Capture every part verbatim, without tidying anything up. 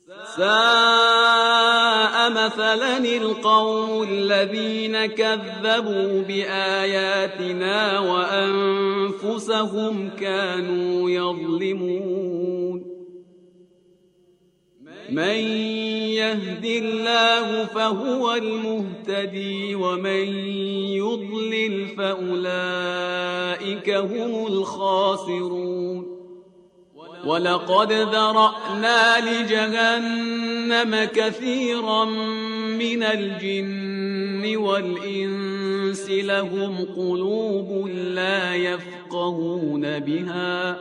ساء مثلا القوم الذين كذبوا بآياتنا وأنفسهم كانوا يظلمون من يهد الله فهو المهتدي ومن يضلل فأولئك هم الخاسرون ولقد ذرأنا لجهنم كثيرا من الجن والإنس لهم قلوب لا يفقهون بها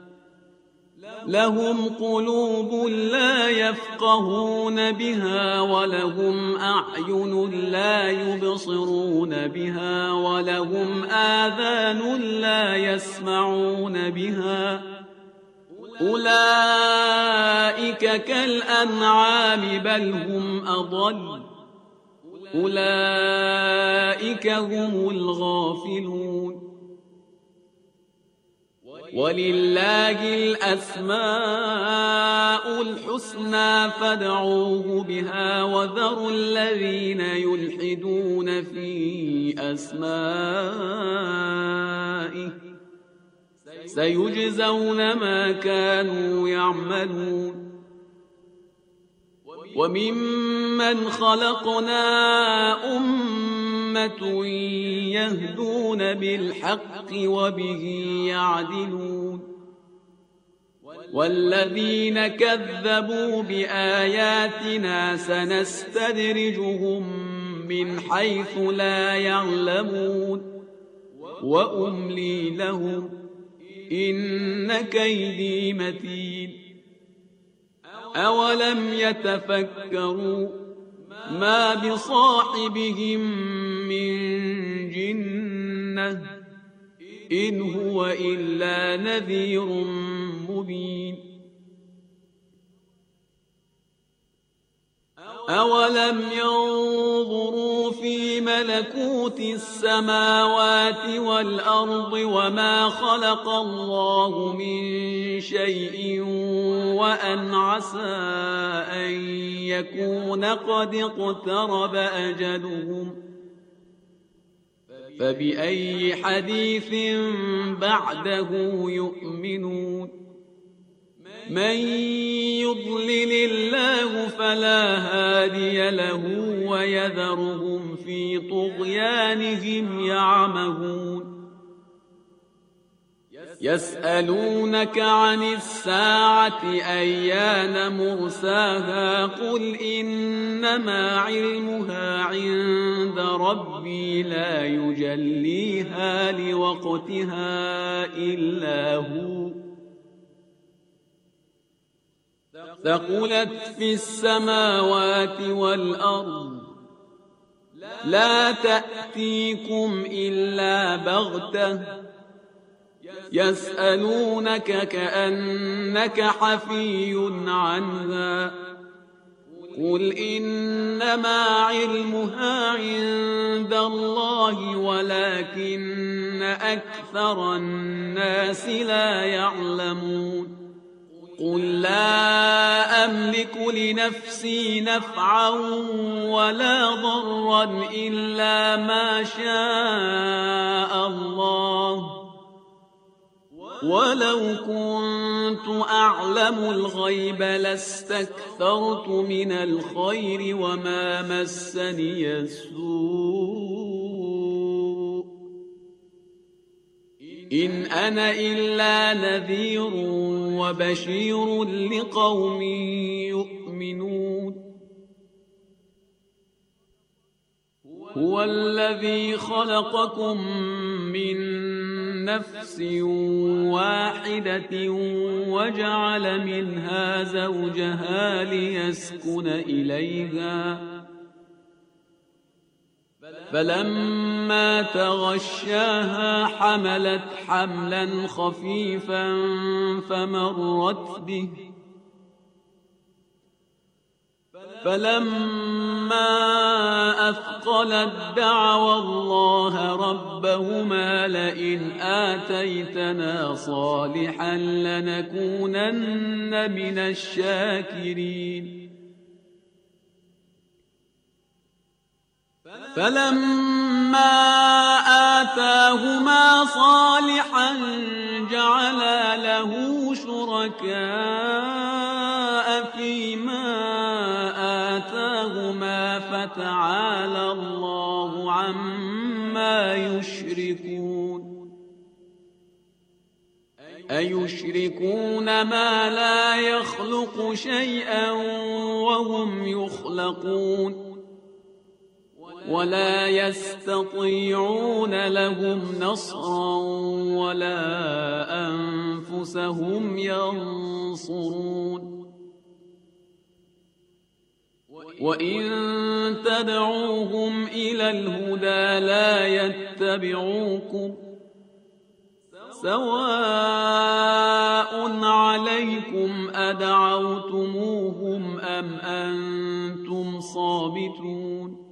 لهم قلوب لا يفقهون بها ولهم أعين لا يبصرون بها ولهم آذان لا يسمعون بها أولئك كالأنعام بل هم أضل أولئك هم الغافلون ولله الأسماء الحسنى فادعوه بها وذروا الذين يلحدون في أسمائه سيجزون ما كانوا يعملون وممن خلقنا أمة يهدون بالحق وبه يعدلون والذين كذبوا بآياتنا سنستدرجهم من حيث لا يعلمون وأملي لهم إن كيدي متين أولم يتفكروا ما بصاحبهم من جنة إن هو إلا نذير مبين أولم ينظروا في ملكوت السماوات والأرض وما خلق الله من شيء وأن عسى أن يكون قد اقترب أجلهم فبأي حديث بعده يؤمنون من يضلل الله فلا هادي له ويذرهم في طغيانهم يعمهون يسألونك عن الساعة أيان مرساها قل إنما علمها عند ربي لا يجليها لوقتها إلا هو ثقلت في السماوات والأرض لا تأتيكم إلا بغتة يسألونك كأنك حفي عنها قل إنما علمها عند الله ولكن أكثر الناس لا يعلمون قل لا أملك لنفسي نفعا ولا ضرا إلا ما شاء الله ولو كنت أعلم الغيب لاستكثرت من الخير وما مسني السوء إن أنا إلا نذير وبشير لقوم يؤمنون هو الذي خلقكم من نفس واحدة وجعل منها زوجها ليسكن إليها فلما تغشاها حملت حملا خفيفا فمرت به فلما أثقلت دعوا الله ربهما لئن آتيتنا صالحا لنكونن من الشاكرين فلما آتاهما صالحا جعلا له شركاء فيما آتاهما فتعالى الله عما يشركون أيشركون ما لا يخلق شيئا وهم يخلقون ولا يستطيعون لهم نصرا ولا أنفسهم ينصرون وإن تدعوهم إلى الهدى لا يتبعوكم سواء عليكم أدعوتموهم أم أنتم صامتون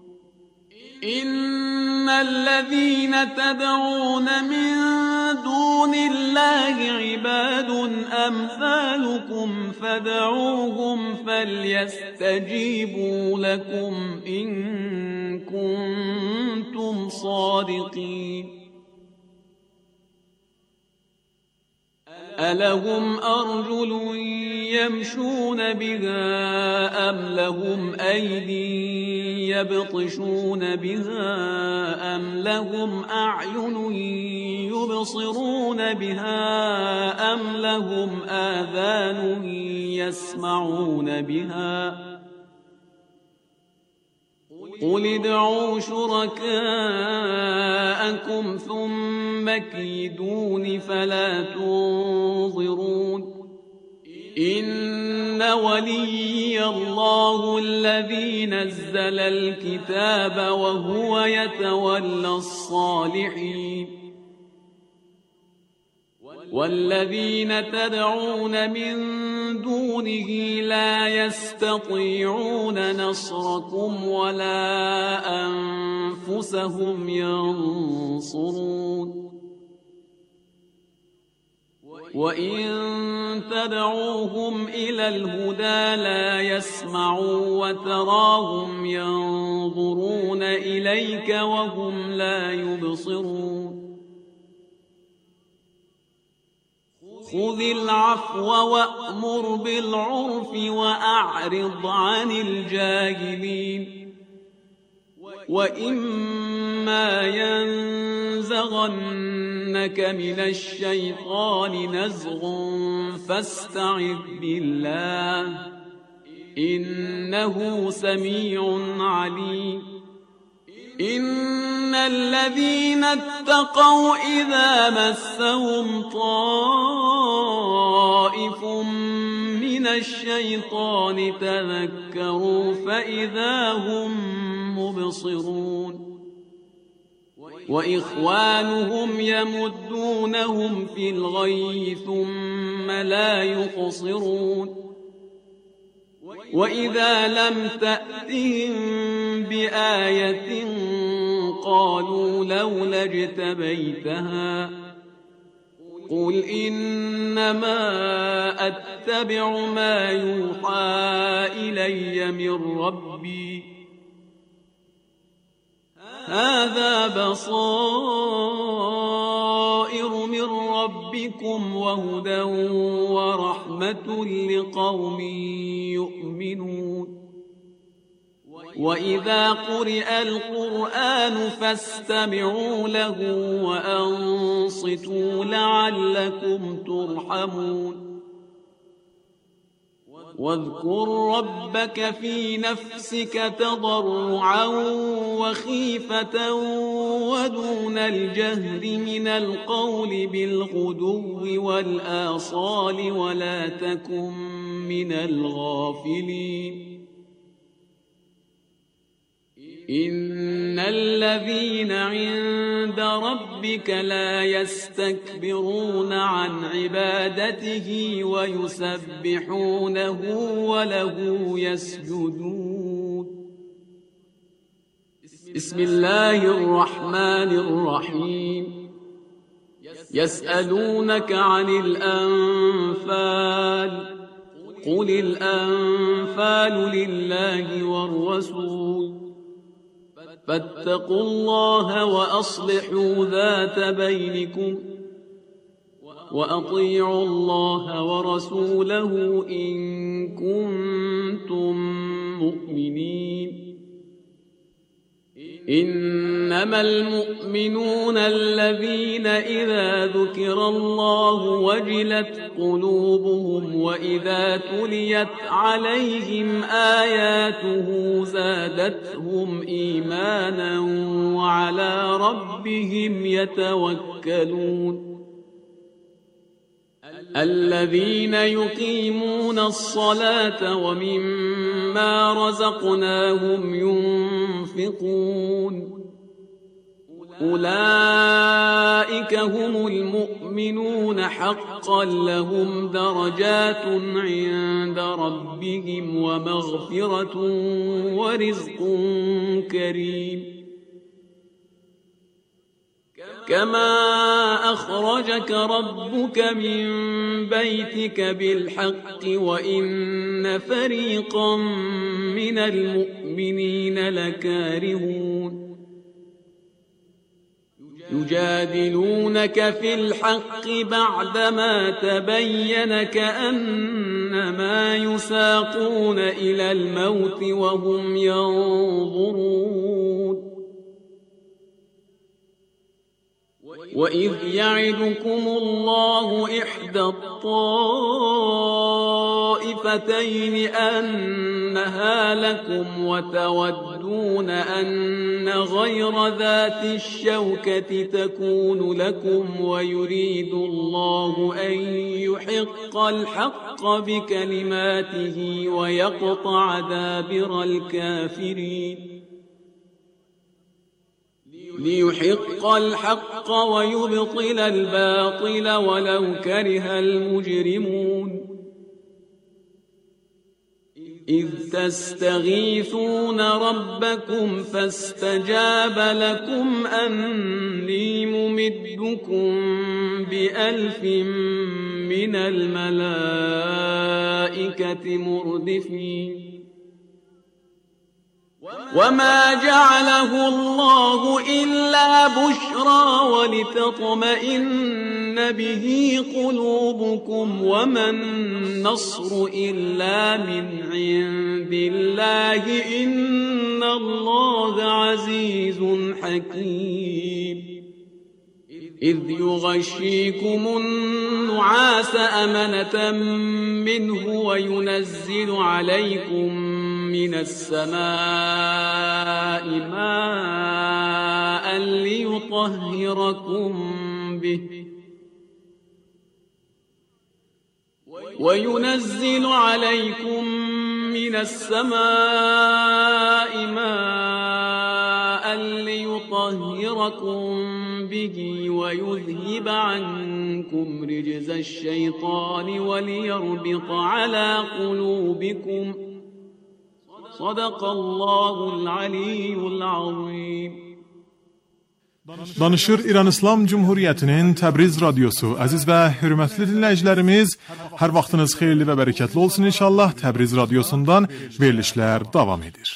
إن الذين تدعون من دون الله عباد أمثالكم فدعوهم فليستجيبوا لكم إن كنتم صادقين ألهم أرجل يمشون بها أم لهم أيدي يبطشون بها أم لهم أعين يبصرون بها أم لهم آذان يسمعون بها قل ادعوا شركاءكم ثم كيدون فلا تنظرون إن وليي الله الذي نزل الكتاب وهو يتولى الصالحين والذين تدعون من دونه لا يستطيعون نصركم ولا أنفسهم ينصرون وإن تدعوهم إلى الهدى لا يسمعوا وتراهم ينظرون إليك وهم لا يبصرون خذ العفو وأمر بالعرف وأعرض عن الجاهلين وإما ينزغنك من الشيطان نزغ فاستعذ بالله إنه سميع عليم إن الذين اتقوا إذا مسهم طائف من الشيطان تذكروا فإذا هم مبصرون وإخوانهم يمدونهم في الغي ثم لا يقصرون وإذا لم تأتهم بآية قالوا لولا اجتبيتها قل إنما أتبع ما يوحى إلي من ربي هذا بصائر من ربكم وهدى ورحمة لقوم يؤمنون وإذا قرئ القرآن فاستمعوا له وأنصتوا لعلكم ترحمون واذكر ربك في نفسك تضرعا وخيفة ودون الجهر من القول بالغدو والآصال ولا تكن من الغافلين إن الذين عند ربك لا يستكبرون عن عبادته ويسبحونه وله يسجدون بسم الله الرحمن الرحيم يسألونك عن الأنفال قل الأنفال لله والرسول فاتقوا الله وأصلحوا ذات بينكم وأطيعوا الله ورسوله إن كنتم مؤمنين إنما المؤمنون الذين إذا ذكر الله وجلت قلوبهم وإذا تليت عليهم آياته زادتهم إيمانا وعلى ربهم يتوكلون الذين يقيمون الصلاة ومما رزقناهم ينفقون أولئك هم المؤمنون حقا لهم درجات عند ربهم ومغفرة ورزق كريم كما أخرجك ربك من بيتك بالحق وإن فريقا من المؤمنين لكارهون يجادلونك في الحق بعدما تبين كأنما يساقون إلى الموت وهم ينظرون وإذ يعدكم الله إحدى الطائفتين أنها لكم وتودون أن غير ذات الشوكة تكون لكم ويريد الله أن يحق الحق بكلماته ويقطع دابر الكافرين ليحق الحق ويبطل الباطل ولو كره المجرمون إذ تستغيثون ربكم فاستجاب لكم أني ممدكم بألف من الملائكة مردفين وما جعله الله إلا بشرى ولتطمئن به قلوبكم وما النصر إلا من عند الله إن الله عزيز حكيم إذ يغشيكم النعاس أمنة منه وينزل عليكم من السماء ماء ليطهركم به وينزل عليكم من السماء ماء ليطهركم به ويذهب عنكم رجز الشيطان وليربط على قلوبكم صدق الله العلي العظيم. Danışır İran İslam Cumhuriyetinin Təbriz Radyosu. Aziz və hörmətli dinləyicilərimiz, hər vaxtınız xeyirli və bərəkətli olsun inşallah. Təbriz Radyosundan verilişlər davam edir.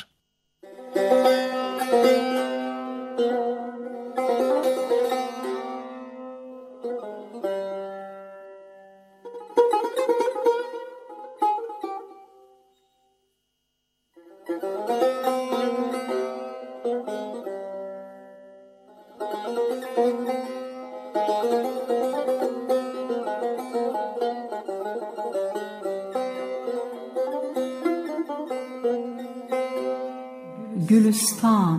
Gülistan.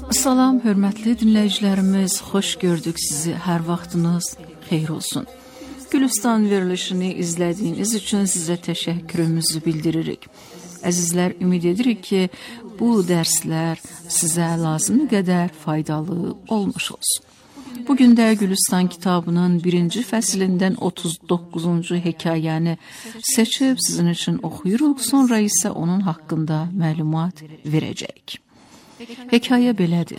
Salam, hörmətli dinləyicilərimiz, xoş gördük sizi, hər vaxtınız xeyir olsun. Gülüstan verilişini izlədiyiniz üçün sizə təşəkkürümüzü bildiririk. Əzizlər, ümid edirik ki, bu dərslər sizə lazımi qədər faydalı olmuş olsun. Bugün də Gülüstan kitabının birinci fəsilindən otuz doqquzuncu hekayəni seçib sizin üçün oxuyuruq, sonra isə onun haqqında məlumat verəcəyik. Hekayə belədir.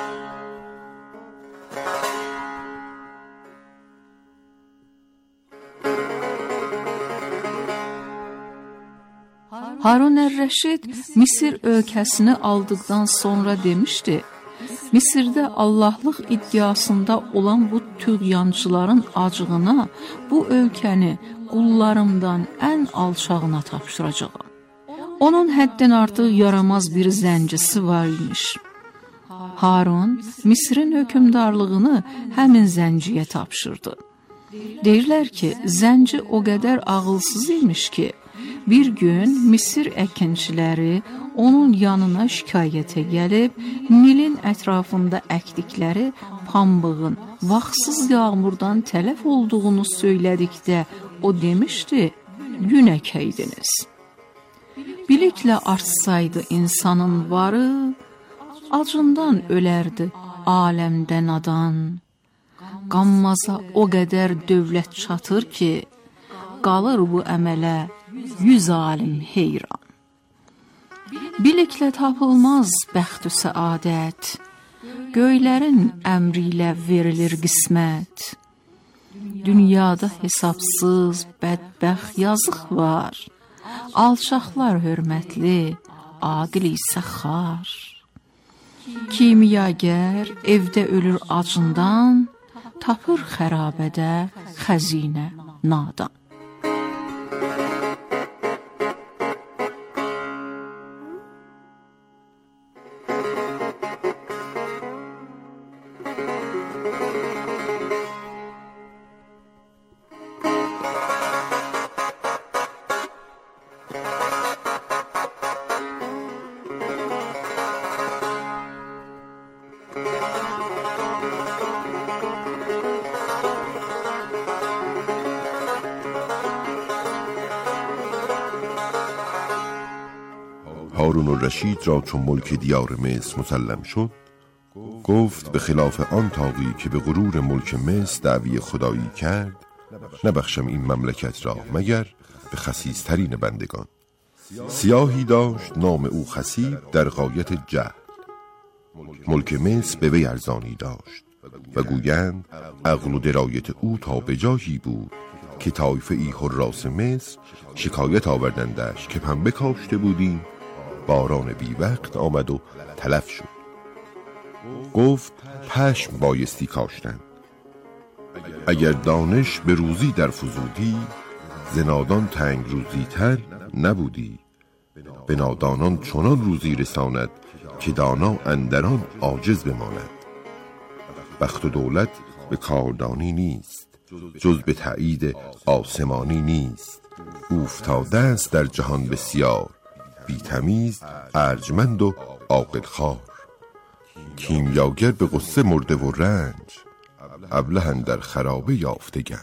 Harun ər-Rəşid Misir ölkəsini aldıqdan sonra demişdi, Misirdə Allahlıq iddiasında olan bu tüğyançıların acığına bu ölkəni qullarımdan ən alçağına tapşıracağam. Onun həddən artıq yaramaz bir zəncisi var imiş. Harun Misirin hökmdarlığını həmin zənciyə tapşırdı. Deyirlər ki, zənci o qədər ağılsız imiş ki, bir gün Misir əkinçiləri onun yanına şikayətə gəlib, Nilin ətrafında əkdikləri pambığın vaxtsız yağmurdan tələf olduğunu söylədikdə o demişdi, gün əkəydiniz. Biliklə artsaydı insanın varı, acından ölərdi aləmdən adan. Qammaza o qədər dövlət çatır ki, qalır bu əmələ yüz alim heyran. Biliklə tapılmaz bəxt-ü səadət, göylərin əmri ilə verilir qismət. Dünyada hesabsız bədbəxt yazıq var, alçaqlar hörmətli, aqil isə xar. Kimyagər evdə ölür acından, tapır xərabədə xəzinə nadan. هارون الرشید را چون ملک دیار مصر مسلم شد، گفت به خلاف آن طاغی که به غرور ملک مصر دعوی خدایی کرد، نبخشم این مملکت را مگر به خسیسترین بندگان. سیاهی داشت نام او خسیب در غایت جهل، ملک مصر به وی ارزانی داشت و گویند عقل و درایت او تا به جایی بود که طایفه ای حراس مصر شکایت آوردندش که پنبه کاشته بودیم، باران بی وقت آمد و تلف شد. گفت پشم بایستی کاشتن. اگر دانش به روزی در فزودی، ز نادان تنگ روزی تر نبودی. به نادانان چنان روزی رساند که دانا اندران عاجز بماند. بخت و دولت به کاردانی نیست، جز به تأیید آسمانی نیست. اوفتاده است در جهان بسیار، بی تمیز ارجمند و عاقل خوار. کیمیاگر به غصه مرده و رنج، ابله اندر خرابه یافته گنج.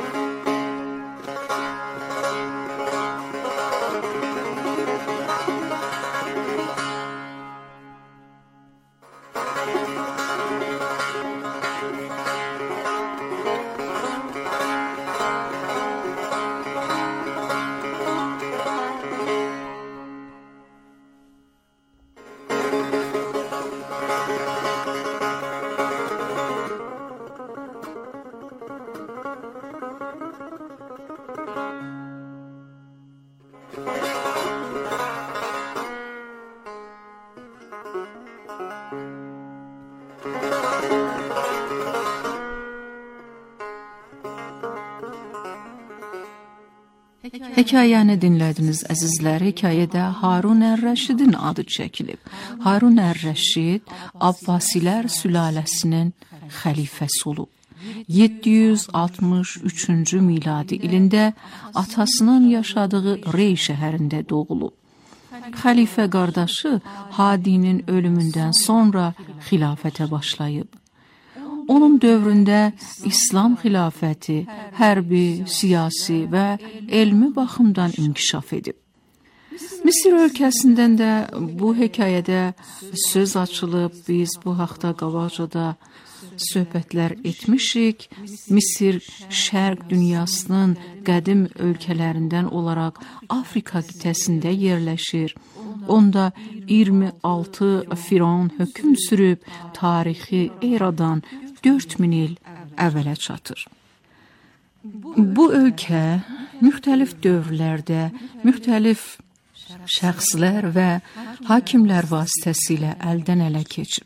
Hekayəni dinlədiniz əzizlər. Hekayədə Harun ər-Rəşidin adı çəkilib. Harun ər-Rəşid Abbasilər sülaləsinin xəlifəsi olub. yeddi yüz altmış üçüncü miladi ilində atasının yaşadığı Rey şəhərində doğulub. xəlifə qardaşı Hadinin ölümündən sonra xilafətə başlayıb. Onun dövründə İslam xilafəti hərbi, siyasi və elmi baxımdan inkişaf edib. Misir ölkəsindən də bu hekayədə söz açılıb, biz bu haqda qabaqcada söhbətlər etmişik. Misir şərq dünyasının qədim ölkələrindən olaraq Afrika qitəsində yerləşir. Onda iyirmi altı firon hökm sürüb, tarixi eradan dörd min il əvvələ çatır. Bu ölkə müxtəlif dövrlərdə, müxtəlif şəxslər və hakimlər vasitəsilə əldən ələ keçib.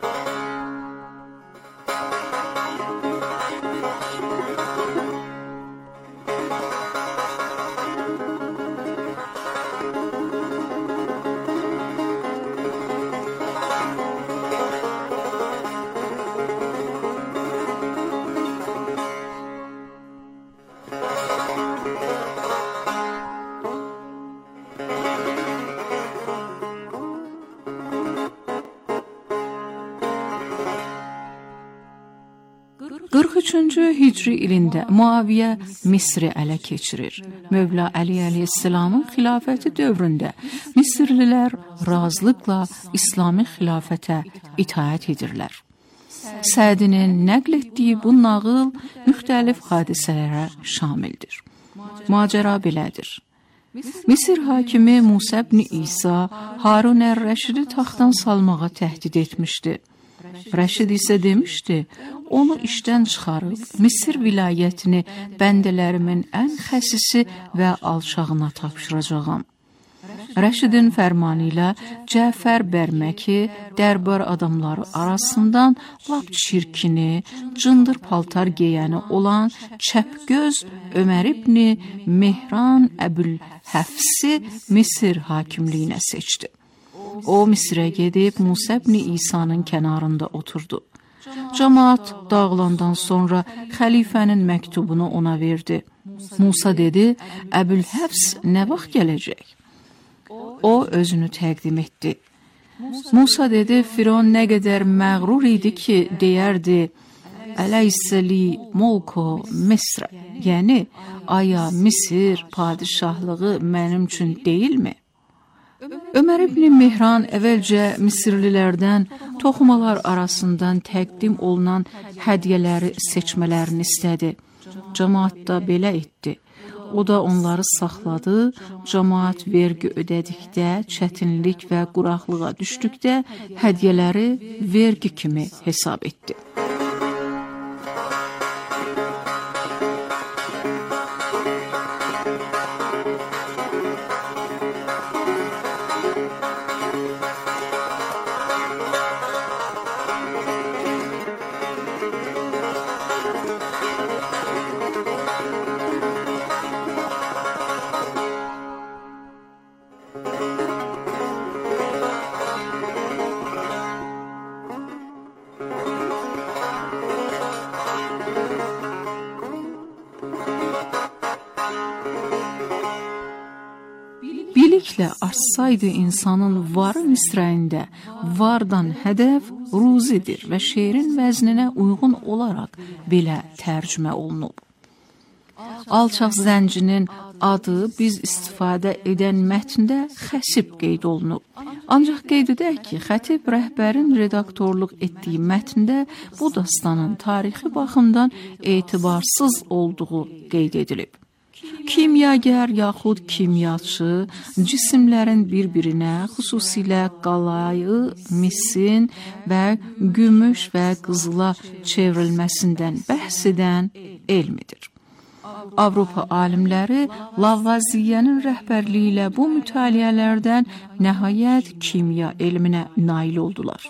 qırx üçüncü Hicri ilində Muaviyə Misri ələ keçirir. Mövla Əli əleyhissalamın xilafəti dövründə Misirlilər razılıqla İslami xilafətə itaət edirlər. Sədinin nəql etdiyi bu nağıl müxtəlif hadisələrə şamildir. Macəra belədir. Misir hakimi Musa ibn İsa Harun ər-Rəşidi taxtdan salmağa təhdid etmişdi. Rəşid isə demişdi, onu işdən çıxarıb Misir vilayətini bəndələrimin ən xəsisi və alçağına tapşıracağam. Rəşidin fərmanı ilə Cəfər Bərməki dərbar adamları arasından lap çirkini, cındır paltar geyəni olan çəpgöz Ömər ibn Mehran Əbülhəfsi Misir hakimliyinə seçdi. O Misirə gedib Musa ibn İsa'nın kənarında oturdu. Cəmaat dağılandan sonra xəlifənin məktubunu ona verdi. Musa dedi, Əbülhəfs nə vaxt gələcək? O özünü təqdim etdi. Musa dedi, Firon nə qədər məğrur idi ki, deyərdi, Əleyhisəli Molko Misr, yəni aya Misir padişahlığı mənim üçün deyilmi? Ömər ibn Mehran əvvəlcə Misirlilərdən toxumalar arasından təqdim olunan hədiyyələri seçmələrini istədi. Cəmaat da belə etdi. O da onları saxladı, cəmaat vergi ödədikdə, çətinlik və quraqlığa düşdükdə hədiyyələri vergi kimi hesab etdi. Biliklə artsaydı insanın varı misrəyində vardan hədəf ruzidir və şeirin vəzninə uyğun olaraq belə tərcümə olunub. Alçaq zəncinin adı biz istifadə edən mətndə xəsib qeyd olunub. Ancaq qeyd edək ki, xətib rəhbərin redaktorluq etdiyi mətndə bu dastanın tarixi baxımdan etibarsız olduğu qeyd edilib. Kimyagər yaxud kimyaçı cisimlərin bir-birinə, xüsusilə qalayı, misin və gümüş və qızıla çevrilməsindən bəhs edən elmidir. Avropa alimləri Lavaziyyənin rəhbərliyi ilə bu mütaliələrdən nəhayət kimya elminə nail oldular.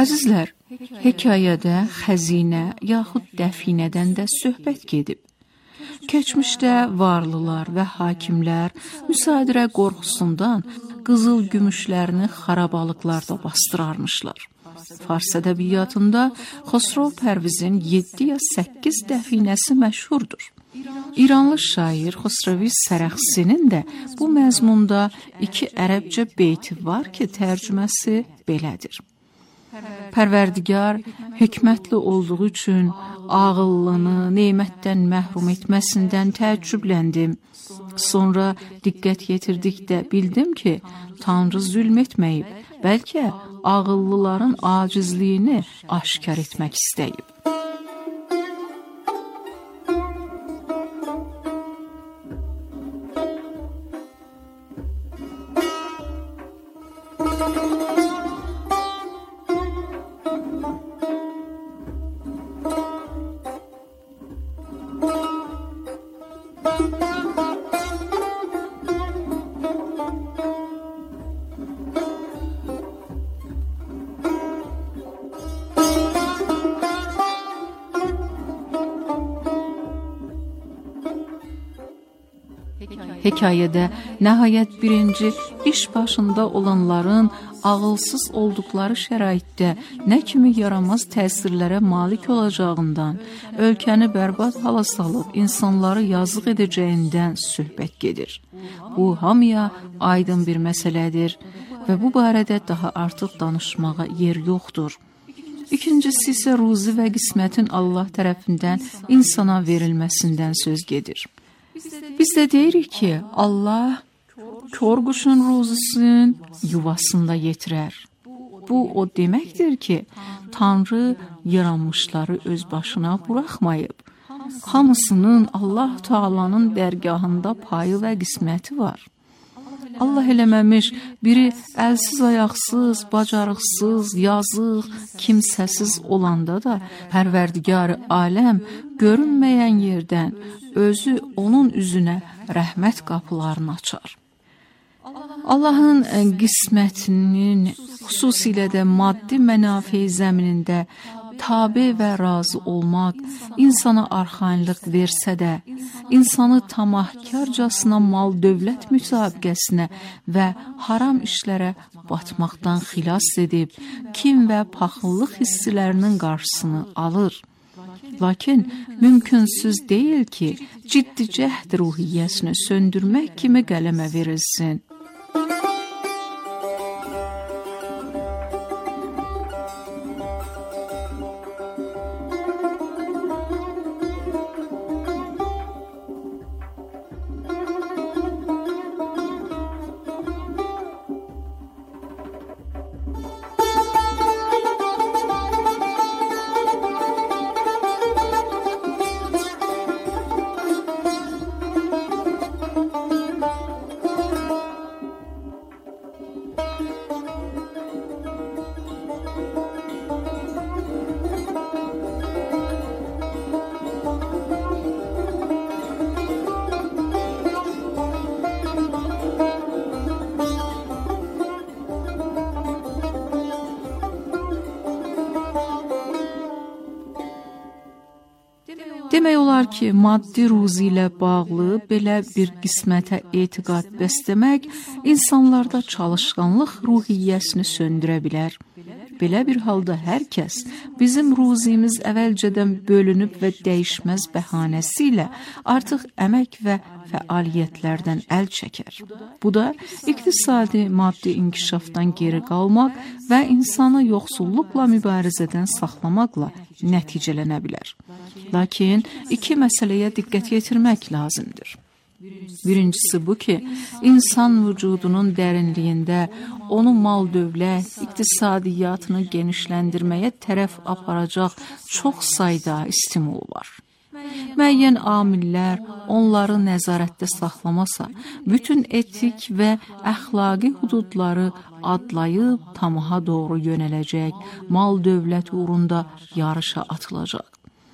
Əzizlər, hekayədə xəzinə yaxud dəfinədən də söhbət gedib. Keçmişdə varlılar və hakimlər müsadirə qorxusundan qızıl gümüşlərini xarabalıqlarda bastırarmışlar. Fars ədəbiyyatında Xosrov Pərvizin yeddi ya səkkiz dəfinəsi məşhurdur. İranlı şair Xosrovi Sərəxsinin də bu məzmunda iki ərəbcə beyti var ki, tərcüməsi belədir. Pərverdigar hikmətli olduğu üçün ağıllını nemətdən məhrum etməsindən təəccübləndim. Sonra diqqət yetirdikdə bildim ki, Tanrı zülm etməyib, bəlkə ağıllıların acizliyini aşkar etmək istəyib. Hekayədə nəhayət birinci iş başında olanların ağılsız olduqları şəraitdə nə kimi yaramaz təsirlərə malik olacağından, ölkəni bərbad hala salıb insanları yazıq edəcəyindən söhbət gedir. Bu hamıya aydın bir məsələdir və bu barədə daha artıq danışmağa yer yoxdur. İkincisi isə ruzi və qismətin Allah tərəfindən insana verilməsindən söz gedir. Biz də deyirik ki, Allah kör quşun ruzisini yuvasında yetirər. Bu o deməkdir ki, Tanrı yaranmışları öz başına buraxmayıb. Hamısının Allah Taalanın dərgahında payı və qisməti var. Allah eləməmiş biri əlsiz, ayaqsız, bacarıqsız, yazıq, kimsəsiz olanda da Pərverdigar aləm görünməyən yerdən özü onun üzünə rəhmət qapılarını açar. Allahın qismətinin xüsusilə də maddi mənafi zəminində tabe və razı olmaq insana arxayınlıq versə də, insanı tamahkarcasına mal dövlət müsabiqəsinə və haram işlərə batmaqdan xilas edib, kin və paxıllıq hissilərinin qarşısını alır. Lakin mümkünsüz deyil ki, ciddi cəhd ruhiyyəsini söndürmək kimi qələmə verilsin. Demək olar ki, maddi ruzi ilə bağlı belə bir qismətə etiqad bəsləmək insanlarda çalışqanlıq ruhiyyəsini söndürə bilər. Belə bir halda hər kəs bizim ruzimiz əvvəlcədən bölünüb və dəyişməz bəhanəsi ilə artıq əmək və fəaliyyətlərdən əl çəkər. Bu da iqtisadi maddi inkişafdan geri qalmaq və insanı yoxsulluqla mübarizədən saxlamaqla nəticələnə bilər. Lakin iki məsələyə diqqət yetirmək lazımdır. Birincisi bu ki, insan vücudunun dərinliyində onu mal dövlət, iqtisadiyyatını genişləndirməyə tərəf aparacaq çox sayda stimul var. Müəyyən amillər onları nəzarətdə saxlamasa, bütün etik və əxlaqi hududları adlayıb tamaha doğru yönələcək, mal dövlət uğrunda yarışa atılacaq.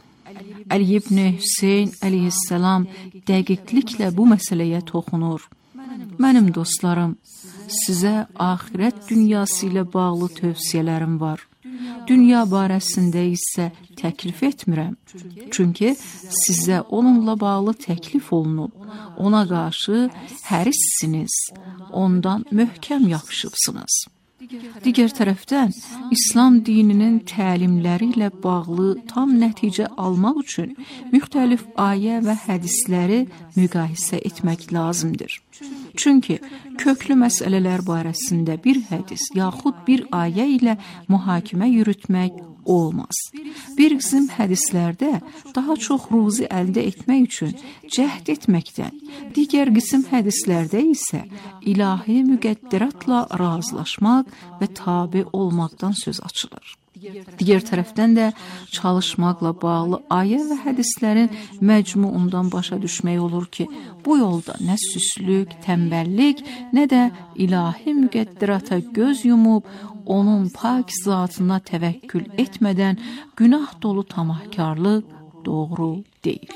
Əli ibn Hüseyn əleyhissalam dəqiqliklə bu məsələyə toxunur. Mənim dostlarım, sizə axirət dünyası ilə bağlı tövsiyələrim var. dünya barəsində isə təklif etmirəm. Çünki sizə onunla bağlı təklif olunub, ona qarşı hərissiniz, ondan möhkəm yapışıbsınız. Digər tərəfdən, İslam dininin təlimləri ilə bağlı tam nəticə almaq üçün müxtəlif ayə və hədisləri müqayisə etmək lazımdır. Çünki köklü məsələlər barəsində bir hədis yaxud bir ayə ilə mühakimə yürütmək olmaz. Bir qism hədislərdə daha çox ruzi əldə etmək üçün cəhd etməkdən, digər qism hədislərdə isə ilahi müqəddiratla razılaşmaq və tabe olmaqdan söz açılır. Digər tərəfdən də çalışmaqla bağlı ayə və hədislərin məcmuundan başa düşmək olur ki, bu yolda nə süslük, tənbəllik, nə də ilahi müqəddirata göz yumub, onun pak zatına təvəkkül etmədən günah dolu tamahkarlıq doğru deyil.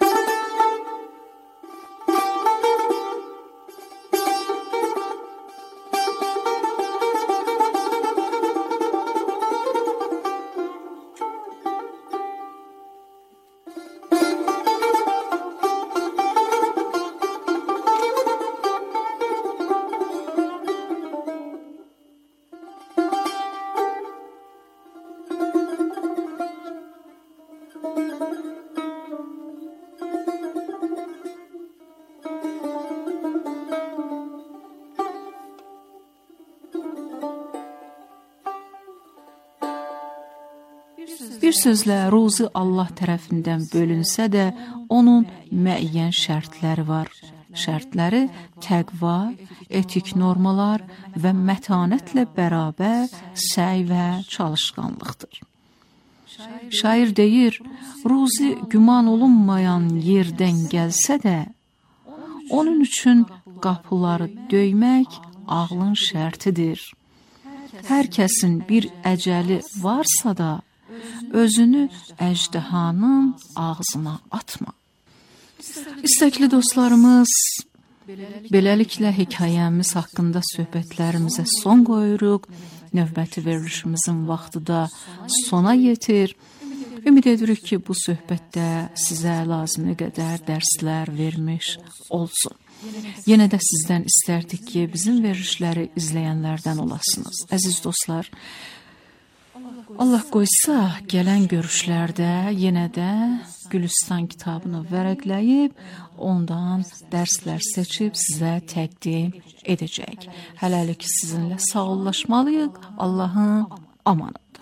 Bir sözlə, ruzi Allah tərəfindən bölünsə də, onun müəyyən şərtləri var. Şərtləri təqva, etik normalar və mətanətlə bərabər səy və çalışqanlıqdır. Şair deyir, ruzi güman olunmayan yerdən gəlsə də, onun üçün qapıları döymək ağlın şərtidir. Hər kəsin bir əcəli varsa da, özünü əjdahanın ağzına atma. İstəkli dostlarımız, beləliklə hekayəmiz haqqında söhbətlərimizə son qoyuruq. Növbəti verilişimizin vaxtı da sona yetir. Ümid edirik ki, bu söhbətdə sizə lazımi qədər dərslər vermiş olsun. Yenə də sizdən istərdik ki, bizim verilişləri izləyənlərdən olasınız. Əziz dostlar, Allah qoysa, gələn görüşlərdə yenə də Gülüstan kitabını vərəqləyib, ondan dərslər seçib sizə təqdim edəcək. Hələlik sizinlə sağollaşmalıyıq. Allahın amanıdır.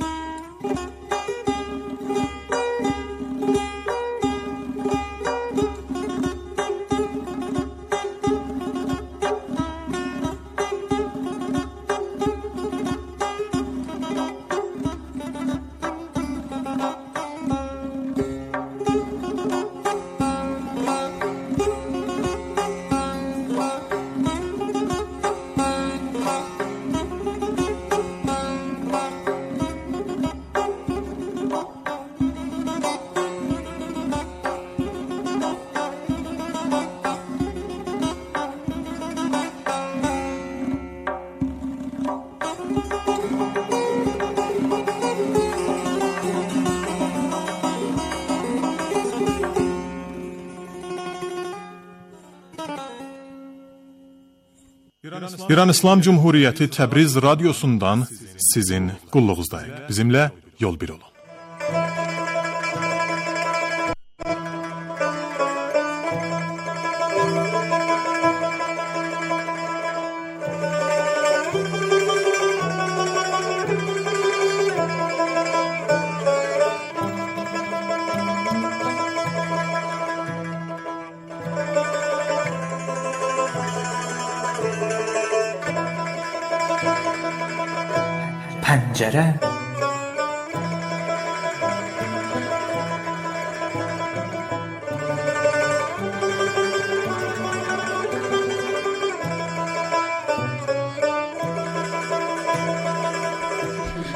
İran İslam Cumhuriyyəti Təbriz radiosundan sizin qulluğuzdayıq. Bizimlə yol bir olun. Pəncərə.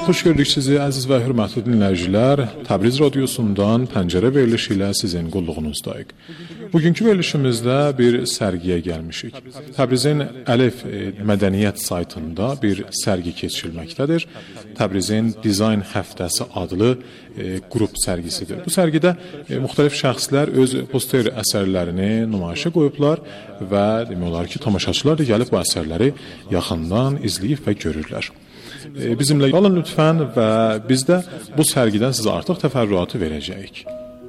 Xoş gördük sizi əziz və hörmətli dinləyicilər. Təbriz radiosundan Pəncərə verilişi ilə sizin qulluğunuzdayıq. Bugünkü verilişimizdə bir sərgiyə gəlmişik. Təbrizin Əlif mədəniyyət saytında bir sərgi keçirilməkdədir. Təbrizin Dizayn Həftəsi adlı e, qrup sərgisidir. Bu sərgidə e, müxtəlif şəxslər öz poster əsərlərini nümayişə qoyublar və demək olar ki, tamaşaçılar da gəlib bu əsərləri yaxından izləyib və görürlər. Bizimlə qalın lütfən və biz də bu sərgidən sizə artıq təfərrüatı verəcəyik.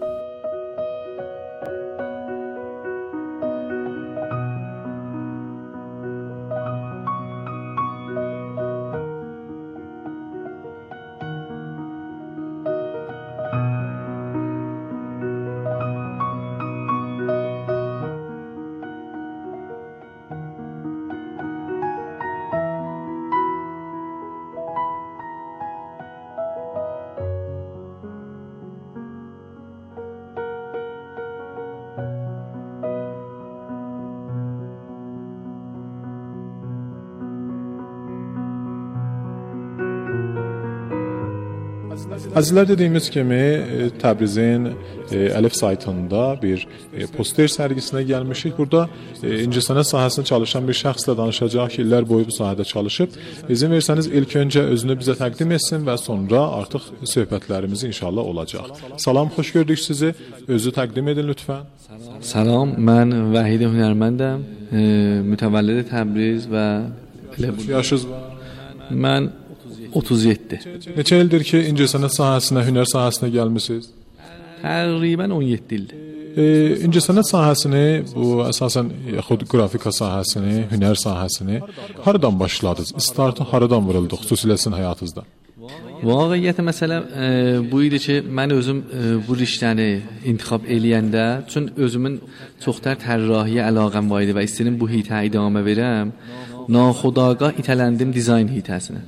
Əzizlər, dediyimiz kimi Təbrizin Əlif saytında bir poster sərgisinə gəlmişik. Burada incəsənət sahəsində çalışan bir şəxslə danışacaq ki, illər boyu bu sahədə çalışıb. İzin versəniz ilk öncə özünü bizə təqdim etsin və sonra artıq söhbətlərimiz inşallah olacaq. Salam, xoş gördük sizi. Özü təqdim edin lütfən. Salam, mən Vahid hünərməndəm. Mütəvəllid Təbriz və yaşınız var? Mən otuz yeddi. Neçə ildir ki, incəsənət sahəsinə, hünər sahəsinə gəlmisiniz? Təqribən on yeddi ildir. E, incəsənət sahəsini, bu əsasən yaxud qrafika sahəsini, hünər sahəsini haradan başladınız? İstartı haradan vuruldu, xüsusilə sizin həyatınızda? Vaqiqiyyətə məsələ e, bu idi ki, mən özüm e, bu riştəni intixab eləyəndə, çün özümün çoxtər tərrahiyə əlaqəm var idi və istəyirəm bu hitə idamə verəm, naxudagah itələndim dizayn hitəsinə.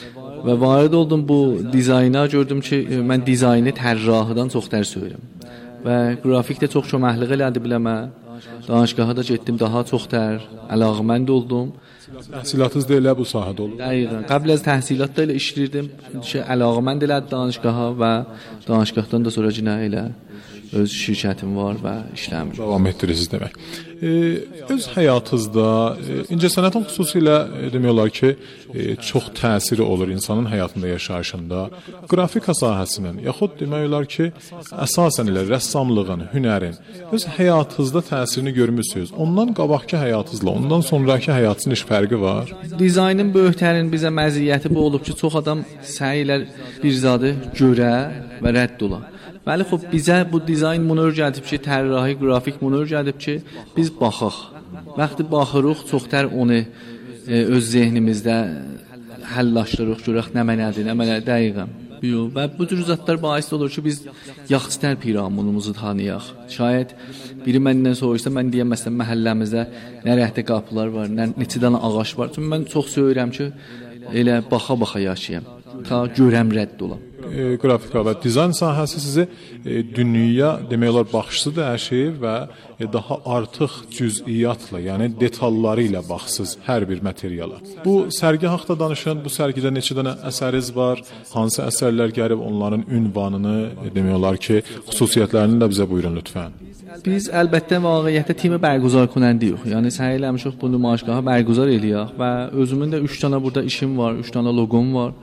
Və varid oldum bu dizayna, gördüm ki, mən dizaynı tərrahıdan çox dərs öyrəm. Və qrafikdə çox köməklik elədi biləmə. Danışqaha da getdim, daha çox dər, əlaqəmənd oldum. Təhsilatınız da elə bu sahədə olub? Dəqiqən. Qəbl az təhsilat da elə işləyirdim. Ki, əlaqəmənd elədi danışqaha və danışqahdan da sonra cinə elə öz şirkətim var və işləmir. Davam etdirirsiniz demək. E, öz həyatınızda e, incəsənətin xüsusilə e, demək olar ki, e, çox təsiri olur insanın həyatında, yaşayışında. Qrafika sahəsinin, yaxud demək olar ki, əsasən elə rəssamlığın, hünərin öz həyatınızda təsirini görmüsünüz. Ondan qabaqki həyatınızla, ondan sonraki həyatınızın iş fərqi var. Dizaynın böyüklərin bizə məziyyəti bu olub ki, çox adam səy ilə bir zadı görə və rədd ola. Bəli, xub, bizə bu dizayn bunu öyrədib ki, tərrahi, qrafik bunu öyrədib ki, biz baxaq. Vaxtı baxırıq, çoxtər onu e, öz zehnimizdə həllaşdırıq, görək nə mənədir, nə mənədir, dəqiqəm. Və bu cür zatlar bais olur ki, biz yaxçıtər piramidumuzu tanıyaq. Şayət biri məndən soruşsa, mən deyəm, məsələn, məhəlləmizdə nə rəhdə qapılar var, nə, neçə dənə ağac var. Çünki mən çox söyürəm ki, elə baxa-baxa yaşayam, ta görəm rədd olam. E, qrafika və dizayn sahəsi sizi e, dünyaya demək olar baxışını dəyişir və e, daha artıq cüz'iyyatla, yəni detalları ilə baxsız hər bir materiala. Bu sərgi haqqında danışan, bu sərgidə neçə dənə əsəriniz var, hansı əsərlər gəlib onların ünvanını, e, demək olar ki, xüsusiyyətlərini də bizə buyurun lütfən. Biz əlbəttə vaqiqiyyətdə timi bərguzar kunəndiyik. Yəni səy eləmişik bu nümayişgahı bərguzar eləyək və özümün də üç dənə burada işim var, üç dənə loqom var.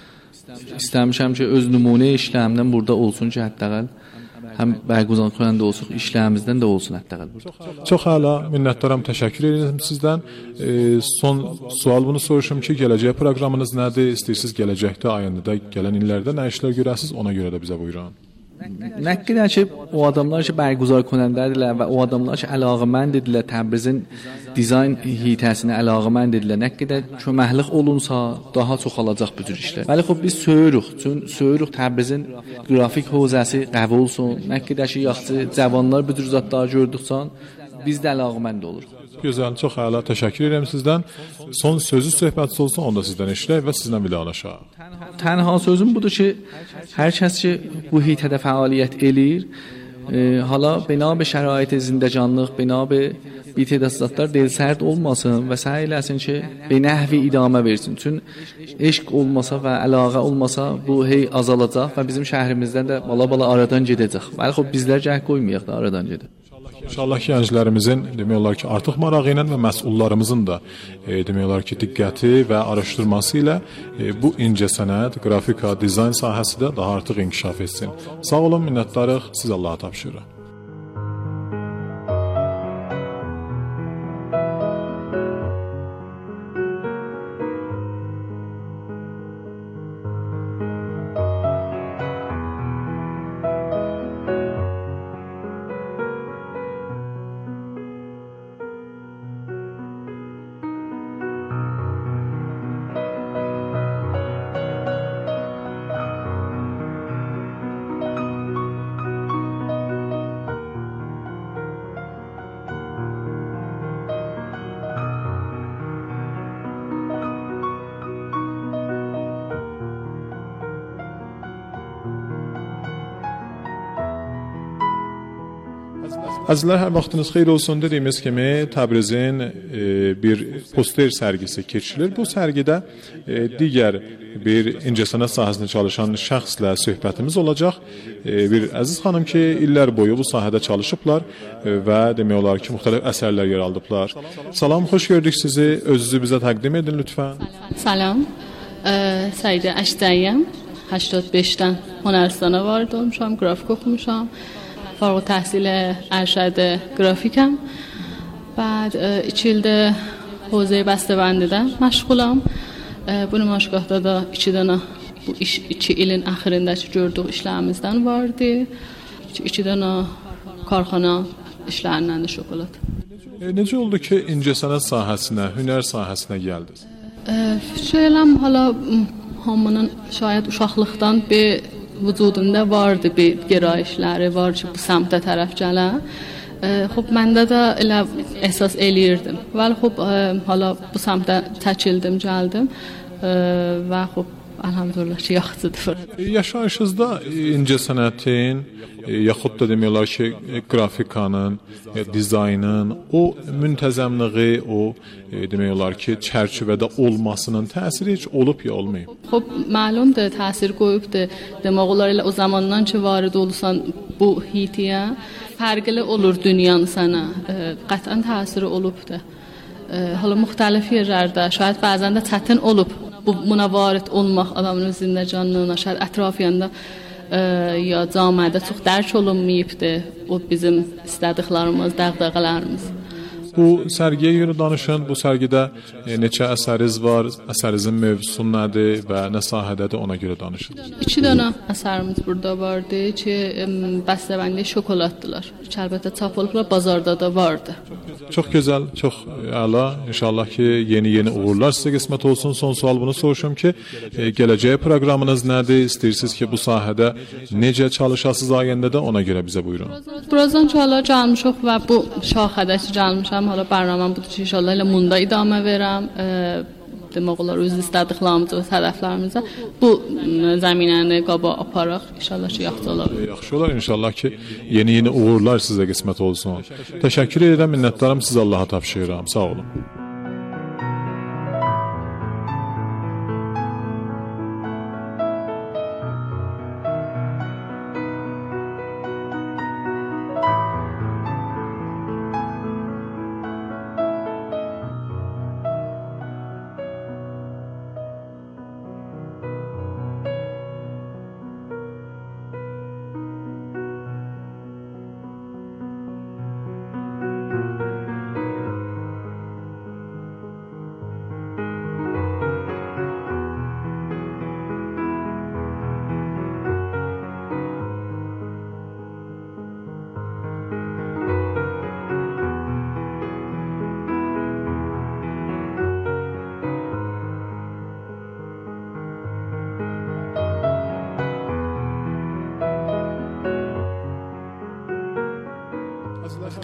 İstəmişəm ki, öz nümunə işlərimdən burada olsun ki, həttəqəl həm bərguzar kunəndə olsun, işlərimizdən də olsun həttəqəl burada. Çox əla, minnətdaram, təşəkkür edirəm sizdən. E, son sual bunu soruşum ki, gələcək proqramınız nədir? İstəyirsiniz gələcəkdə, ayında, gələn illərdə nə işlər görəsiniz? Ona görə də bizə buyurun. Nə qədər ki, o adamlar ki, bərguzar kunəndədirlər və o adamlar ki, əlaqəməndirlər, Təbrizin dizayn hitəsinə əlaqəməndirlər. Nə qədər köməklik olunsa, daha çox alacaq bu cür işlər. Bəli, xub, biz söyürük. Çün söyürük Təbrizin qrafik hövzəsi qəvi olsun. Nə qədər ki, yaxşı cavanlar bu cür zatları gördükcə biz də əlaqəmənd oluruq. Gözəl, çox əla, təşəkkür edirəm sizdən. Son sözü söhbətiniz olsun, onda sizdən eşidək və sizdən vidalaşaq. Tənha sözüm budur ki, hər kəs ki bu hitədə fəaliyyət eləyir, Hala bina به شرایط زنده‌جانlıq, bina به بی‌تداستlar دلسرد olmasın və səy eləsin ki, bir nəhvi idamə versin. Çünki eşq olmasa və əlaqə olmasa bu hey azalacaq və bizim şəhrimizdən də bala-bala aradan gedəcək. Bəli, xop bizlər cəhd qoymayaq da aradan gedib. İnşallah ki, gənclərimizin demək olar ki, artıq marağı ilə və məsullarımızın da e, demək olar ki, diqqəti və araşdırması ilə e, bu incəsənət, qrafika, dizayn sahəsi də daha artıq inkişaf etsin. Sağ olun, minnətdarıq. Siz Allaha tapşırıq. Əzizlər, hər vaxtınız xeyir olsun. Dediyimiz kimi Təbrizin e, bir poster sərgisi keçirilir. Bu sərgidə e, digər bir incəsənət sahəsində çalışan şəxslə söhbətimiz olacaq. E, bir əziz xanım ki, illər boyu bu sahədə çalışıblar e, və demək olar ki, müxtəlif əsərlər yer aldıblar. Salam, xoş gördük sizi. Özünüzü bizə təqdim edin lütfən. Salam. Səidə Əşdəyəm. هشتاد و پنج تن هنرستانه وارد olmuşam, grafik okumuşam. فارغ التحصیل ارشد گرافیکم. بعد iki ildə حوزه بسته‌بندیdə məşğulam. Bu nümayişgahda da iki dənə bu iş iki ilin axırındakı gördüyük işlərimizdən vardı. iki dənə karxana işlərindən də şokolad. E, necə oldu ki, incəsənət sahəsinə, hünər sahəsinə gəldiniz? Şöyləm, hala hamının şayad uşaqlıqdan bir vücudunda vardı bir gərayişləri var ki, bu səmtə tərəf gələ. Xub məndə də elə əsas eləyirdim. Vəli xub hala bu səmtə çəkildim, gəldim və xub elhamdülillah ki, yaxşıdır. Yaşayışınızda incəsənətin yaxud da demək olar ki, qrafikanın, dizaynın, o müntəzəmliyi, o demək olar ki, çərçivədə olmasının təsiri heç olub ya olmayıb? Xub, məlumdur, təsir qoyubdur. Demək olar elə o zamandan ki, varid olursan bu hitiyə, fərqli olur dünyanı sənə. Qətən təsiri olubdur. Hala müxtəlif yerlərdə, şayad bəzən də çətin olub bu buna varid olmaq adamın zindəcanlığına, şayad ətrafında ya camiədə çox dərk olunmayıbdır o bizim istədiklərimiz, dəğdəğələrimiz. Bu sərgiyə görə danışın. Bu sərgidə e, neçə əsəriz var, əsərinizin mövzusu nədir və nə sahədədir, ona görə danışın. İki dənə əsərimiz burada vardı ki, bəstəbəndi şokoladdılar. Ki, əlbəttə çap olublar, bazarda da vardı. Çox gözəl, çox əla. İnşallah ki, yeni-yeni uğurlar sizə qismət olsun. Son sual bunu soruşum ki, e, gələcək proqramınız nədir? İstəyirsiniz ki, bu sahədə necə çalışasınız ayəndə də ona görə bizə buyurun. Birazdan ki, hala gəlmişik və bu şaxədə ki, gəlmişəm. Hala برنامه‌ام بود که انشالله ilə munda idamə verəm. Demək olar öz istədiklərimiz və hədəflərimizə bu zəminəni qaba aparaq. İnşallah ki, yaxşı olar. Yaxşı olar inşallah ki, yeni-yeni uğurlar sizə qismət olsun. Təşəkkür edirəm, minnətdaram, siz Allaha tapşırıram. Sağ olun.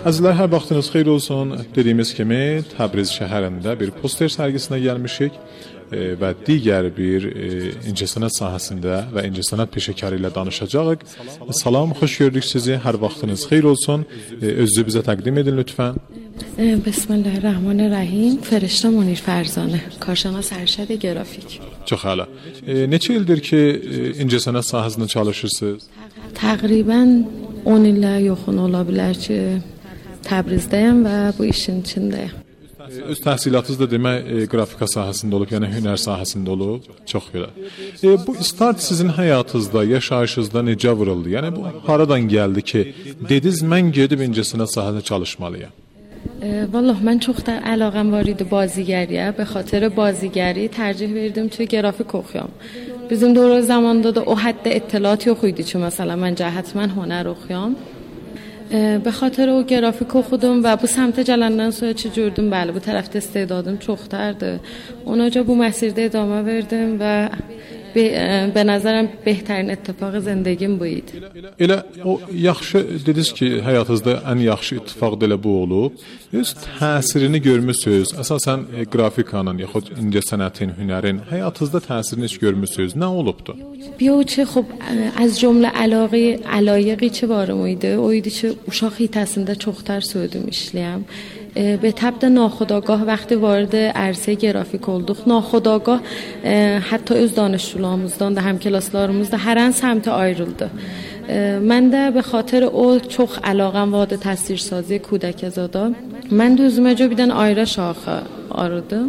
Əzizlər, hər vaxtınız xeyir olsun. Dediyimiz kimi Təbriz şəhərində bir poster sərgisinə gəlmişik e, və digər bir e, incəsənət sahəsində və incəsənət peşəkarı ilə danışacağıq. Salam, xoş gördük sizi. Hər vaxtınız xeyir olsun. E, özünüzü bizə təqdim edin lütfən. Bismillahirrahmanirrahim. Ferişte Munir Ferzanə, karşınamas ərşəd grafik. Çox əla. E, neçə ildir ki e, incəsənət sahəsində çalışırsınız? Təqribən on ilə yaxın ola bilər ki, Təbrizdəyəm və bu işin içindəyəm. Öz təhsilatınız da demək e, qrafika sahəsində olub, yəni hünər sahəsində olub. Çox gözəl. E, bu start sizin həyatınızda, yaşayışınızda necə vuruldu? Yəni bu haradan gəldi ki, dediniz mən gedib incəsənət sahəsində çalışmalıyam? E, Vallahi mən çox da əlaqəm var idi bازیگریyə. Be xatir bازیگری tercih verdim ki, grafik oxuyam. Bizim dövrə zamanda da o həddə اطلاعات yox idi ki, مثلا من cəhətmən hünər oxuyam. به خاطر او گرافیک خودم و bu سمت جلندن سوی چه جوردم بله bu tarafta istedadım çoxdardı. Ona görə bu məsirdə idamə verdim və be, be nəzərəm behtarin ittifaqı zindagim bu idi. Elə o yaxşı dediniz ki, həyatınızda ən yaxşı ittifaq da elə bu olub. Öz təsirini görmüsüz. Əsasən e, grafikanın yaxud incəsənətin, hünərin həyatınızda təsirini heç görmüsüz. Nə olubdu? بیو چه خب از جمله علاقه علایقی چه بارم oydu oydu ki uşaq hitəsində çoxtar söydüm işləyəm. E, به تبع ناخودآگاه وقتی وارد عرصه گرافیک olduq ناخودآگاه e, حتی öz danışçularımızdan da həmklaslarımız da hər an səmtə ayrıldı. E, mən də به خاطر o çox əlaqəm vardı təsvirsazی کودکزادا. Mən də özümə bir dənə ayrı şaxə aradım.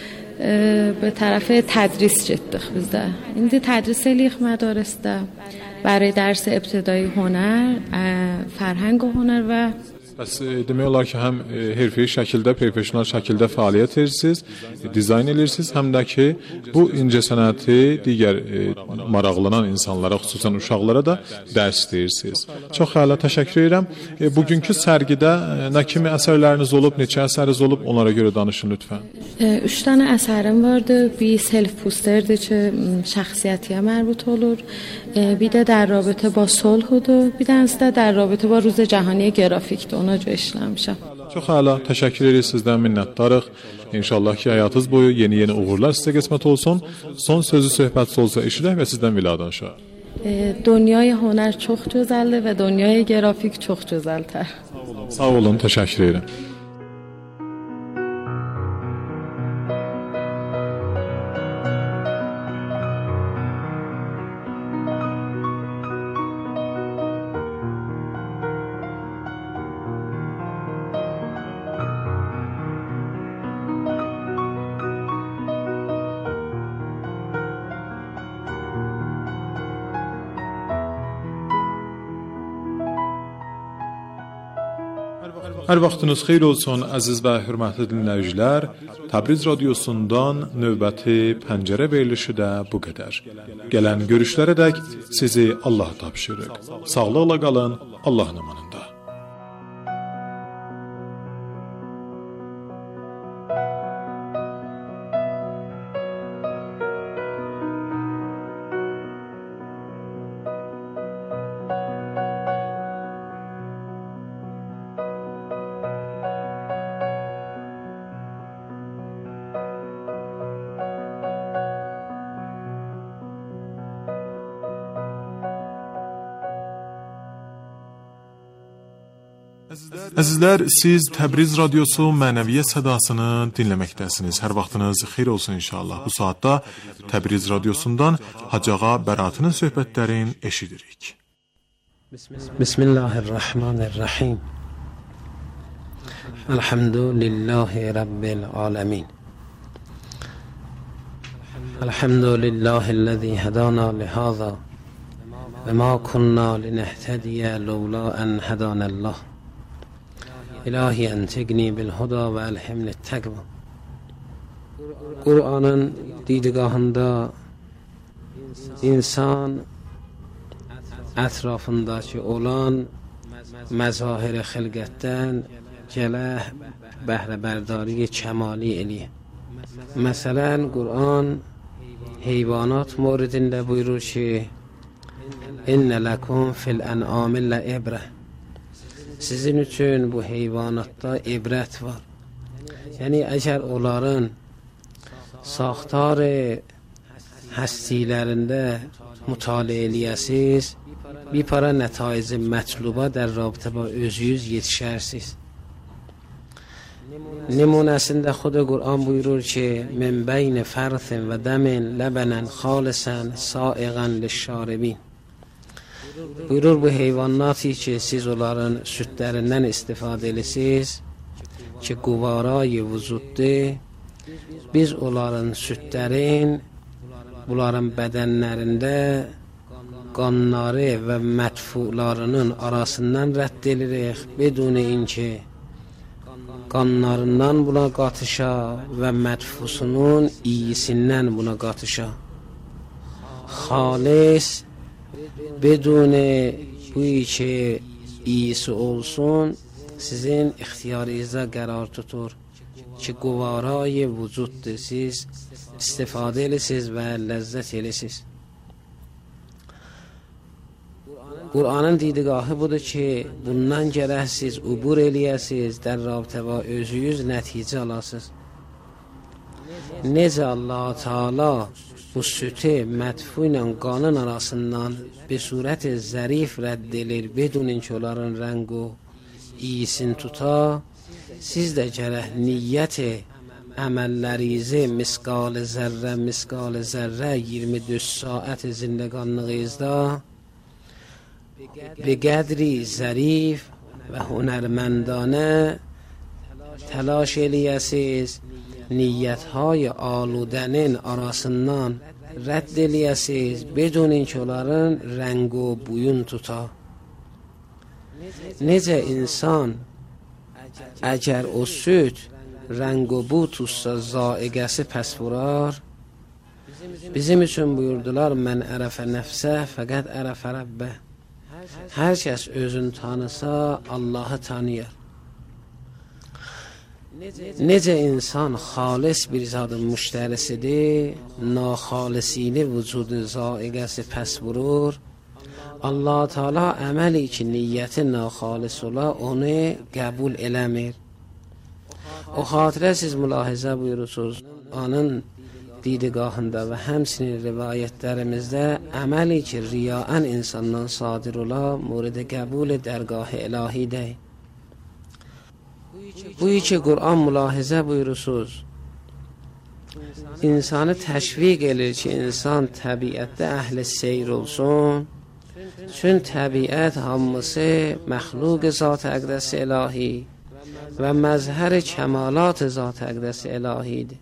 به طرف تدریس جدیخ bizdə. İndi tədris eləyik mədarəsdə برای درس ابتدایی هنر، فرهنگ و هنر و Bəs e, demək olar ki, həm e, hərfi şəkildə, professional şəkildə fəaliyyət edirsiniz, e, dizayn edirsiniz, həm də ki, bu incəsənəti digər e, maraqlanan insanlara, xüsusən uşaqlara da dərs deyirsiniz. Çox əla, təşəkkür edirəm. E, bugünkü sərgidə e, nə kimi əsərləriniz olub, neçə əsəriniz olub, onlara görə danışın lütfən. E, üç dənə əsərim vardı. Bir self posterdir ki, şəxsiyyətiyə mərbut olur. E, bir də در رابطه با صلح و bir dənəsi də در رابطه با روز جهانی گرافیکdir. Ona görə işləmişəm. Çox əla, təşəkkür edirik, sizdən minnətdarıq. İnşallah ki, həyatınız boyu yeni-yeni uğurlar sizə qismət olsun. Son sözü söhbət olsa eşidək və sizdən vila danışaq. دنیای هنر çox gözəldir və دنیای grafik çox gözəldir. Sağ olun, təşəkkür edirəm. Hər vaxtınız xeyir olsun, əziz və hörmətli dinləyicilər. Təbriz radiosundan növbəti pəncərə verilişi də bu qədər. Gələn görüşlərədək sizi Allah tapşırıq. Sağlıqla qalın, Allahın amanında. Əzizlər, siz Təbriz radiosu mənəviyyə sədasını dinləməkdəsiniz. Hər vaxtınız xeyir olsun inşallah. Bu saatda Təbriz radiosundan Hacıağa Bəratının söhbətlərini eşidirik. Bismillahirrahmanirrahim. Elhamdülillahi Rabbil alemin. Elhamdülillahillezî hedâna lihâzâ ve mâ kunnâ linehtediye levlâ en hedânallah. İlahi entegni bil huda ve elhimni tekva. Kur'an'ın didgahında insan etrafındaki olan mezahir xilqətdən gələ bəhrəbərdari kəmali eləyir. Məsələn, Qur'an heyvanat moridində buyurur ki, İnnə ləkum fil ən'amillə ibrə. sizin üçün bu heyvanatda ibrət var. Yəni əgər onların saxtar həstilərində mütaliə eləyəsiz, bir para nətaiz mətluba در رابطه با özünüz yetişərsiniz. نمونəsində خود قرآن buyurur ki من بین فرث و دم لبنا خالصا سائغا للشاربین. Buyurur bu heyvanatı ki siz onların südlərindən istifadə edirsiniz ki quvarayı vücuddur. Biz onların südlərin bunların bədənlərində qanları və mətfularının arasından rədd edirik bedun inki qanlarından buna qatışa və mətfusunun iyisindən buna qatışa. Xalis بدون بویی که iyisi olsun sizin ixtiyarınızda qərar tutur ki quvarayı vücuddur, siz istifadə edirsiniz və ləzzət edirsiniz. Qur'anın didgahı budur ki bundan gərək siz ubur eləyəsiniz, در رابطه با özünüz nəticə alasınız. Necə Allah Teala bu sütü mətfu ilə qanın arasından bir surət zərif rədd edir, bedun ki onların rəng o iyisini tuta, siz də gərək niyyət əməllərinizi misqal zərrə, misqal zərrə iyirmi dörd saat zindəqanlığınızda به قدری ظریف و هنرمندانه تلاش eləyəsiz, niyyətهای aludənin arasından rədd eləyəsiz, بدون ki onların rəng و buyun tuta. Necə insan əgər o süd rəng و bu tutsa zaiqəsi pəs vurar, bizim üçün buyurdular mən ərəfə nəfsə fəqət ərəfə rəbbə. Hər kəs özünü tanısa Allahı tanıyır. Necə insan xalis bir zadın müştərisidir, naxalisini vücudu zaiqəsi pəs vurur, Allah Teala əməli ki niyyəti naxalis ola onu qəbul eləmir. O xatirə siz mülahizə buyurursunuz, anın didgahında və həmsinin rivayətlərimizdə əməli ki riyaən insandan sadir ola mورد qəbul dərgah-ı ilahidir. Bu iki Qur'an mülahizə buyurursunuz, insanı təşviq edir ki insan təbiətdə əhl-i seyr olsun, çün təbiət hamısı məxluq zat əqdəs ilahi və məzhər kəmalat zat əqdəs ilahidir.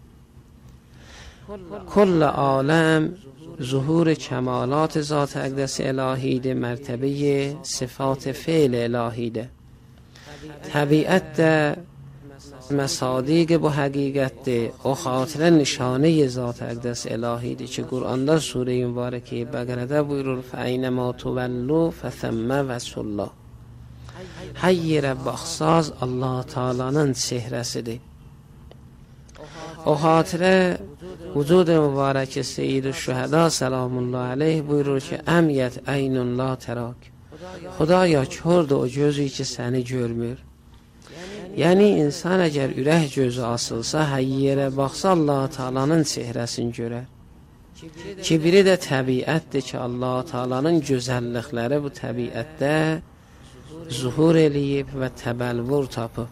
کل عالم ظهور کمالات ذات اقدس الهی ده، مرتبه صفات فعل الهی ده، طبیعت ده مصادیق با حقیقت ده و خاطر نشانه ذات اقدس الهی ده که قرآن ده سوره مبارکه بقره ده بuyurur فَاَيْنَمَا تُوَلُّوا فَثَمَّ وَجْهُ اللّٰهِ. Hər yerə baxsaz Allah Teala'nın çehrəsidir. O xatirə vücud mübarək Seyyid-i Şühəda Səlamullah aleyh buyurur ki əmiyyət əynun la tərak. Xudaya kördür o gözü ki səni görmür. Yəni insan əgər ürək gözü asılsa, hər yerə baxsa Allah Teala'nın çehrəsini görər. Ki biri də təbiətdir ki Allah Teala'nın gözəllikləri bu təbiətdə zuhur eləyib və təbəlvur tapıb.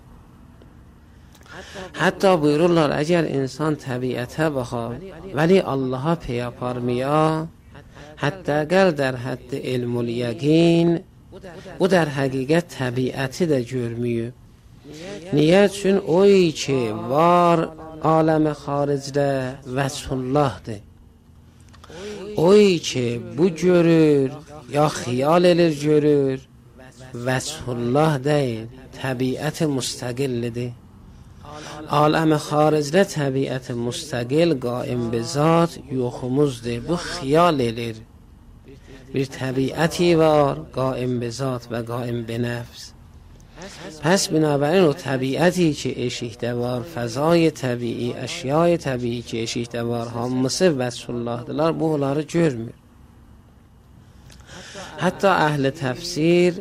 Hətta buyururlar əgər insan təbiətə baxar vəli Allaha pey aparmaya, hətta qəl در حد علم الیقین o در həqiqət təbiəti də görmüyüb. Niyə üçün o ki var aləmi xaricdə vəchullahdır. O ki bu görür ya xiyal elir görür, vəchullah deyil, təbiət müstəqillidir. عالم xaricdə təbiət müstəqil qaim be zat yoxumuzdur. Bu xiyal edir. Bir təbiəti var qaim be zat və qaim be nəfs. پس بنابراین o təbiəti ki eşikdə var, fəzai təbii, əşyai təbii ki eşikdə var, hamısı vəchullahdılar, bu onları görmür. Hətta əhl-i təfsir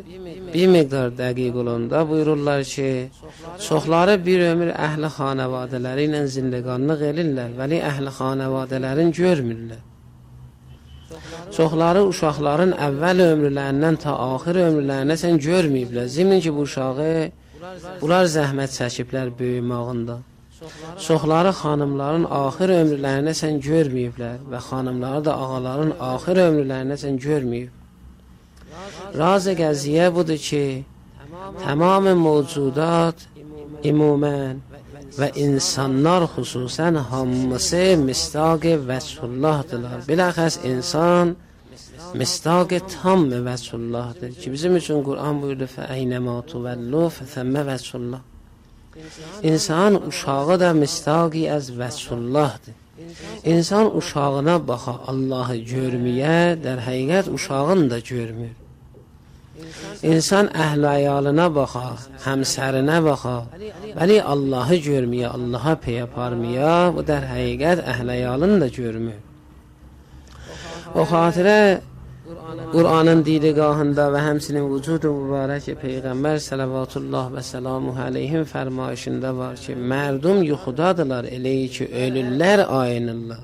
bir miqdar dəqiq olanda buyururlar ki, çoxları bir ömür əhli xanavadələri ilə zindəqanlıq elirlər, vəli əhli xanavadələrin görmürlər. Çoxları uşaqların əvvəl ömrlərindən ta axir ömrlərinə sən görməyiblər. Zimin ki, bu uşağı bunlar zəhmət çəkiblər böyümağında. Çoxları xanımların axir ömrlərinə sən görməyiblər və xanımları da ağaların axir ömrlərinə sən görməyib. Razı qəziyyə budur ki, tamam mövcudat ümumən və insanlar xüsusən hamısı mistaq vəchullahdılar. Biləxəs insan mistaq tam vəchullahdır ki, bizim üçün Qur'an buyurdu fəəynəmə tuvəllu fəthəmmə vəchullah. İnsan uşağı da mistaqi az vəchullahdır. İnsan uşağına baxa Allahı görməyə, در həqiqət uşağını da görmür. İnsan əhl əyalına baxa, həmsərinə baxa, vəli Allahı görməyə, Allaha pey aparmaya, bu در həqiqət əhl əyalını da görmür. O xatirə Qur'anın didgahında və həmsinin vücudu mübarək Peyğəmbər salavatullah və selamuhu aleyhim fərmayışında var ki, mərdum yuxudadılar elə ki, ölürlər ayınırlar.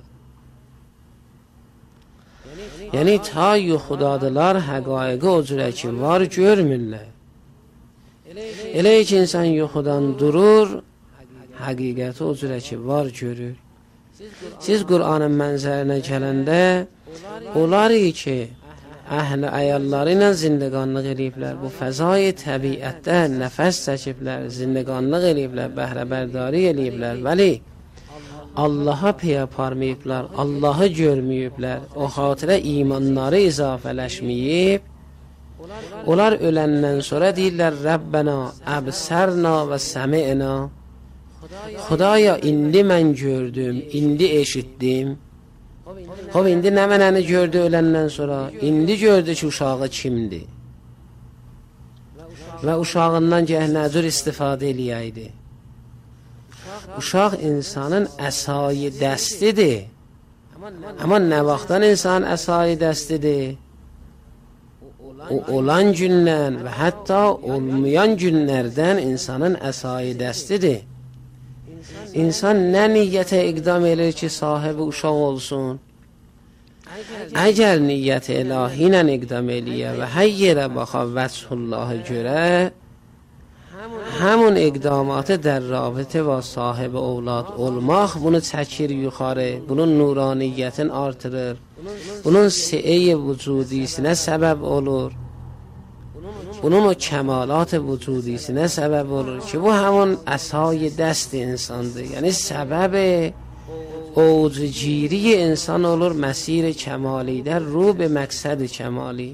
Yəni, ta yuxudadılar həqaiqi o cürə ki, var görmürlər. Elə ki, insan yuxudan durur, həqiqəti o cürə ki, var görür. Siz Qur'anın mənzərinə gələndə, onlar ki, əhl-i əyalları ilə zindəqanlıq eləyiblər, bu fəzai təbiətdə nəfəs çəkiblər, zindəqanlıq eləyiblər, bəhrəbərdari eləyiblər, vəli Allaha pey aparmayıblar, Allahı görməyiblər, o xatirə imanları izafələşməyib, onlar öləndən sonra deyirlər, Rəbbənə, əbsərna və səmi'na, Xudaya, indi mən gördüm, indi eşitdim. Xob, indi nə mənəni gördü öləndən sonra? İndi gördü ki, uşağı kimdir? Və uşağından gəh nəcür istifadə eləyəydi. Uşaq insanın əsayi dəstidir. Amma nə vaxtdan insan əsayi dəstidir? O olan gündən və hətta olmayan günlərdən insanın əsayi dəstidir. İnsan nə niyyətə iqdam edir ki, sahibi uşaq olsun? Əgər niyyət ilahi ilə iqdam eləyə və hər yerə baxa vəchullahı görə, həmun iqdamatı در رابطه با sahibi ovlad olmaq bunu çəkir yuxarı, bunun nuraniyyətin artırır, bunun si'ey vücudisinə səbəb olur, bunun o kəmalat vücudisinə səbəb olur ki, bu həmun əsay dəst insandır. Yəni səbəb اوجگیری انسان olur مسیر کمالی در رو به مقصد کمالی.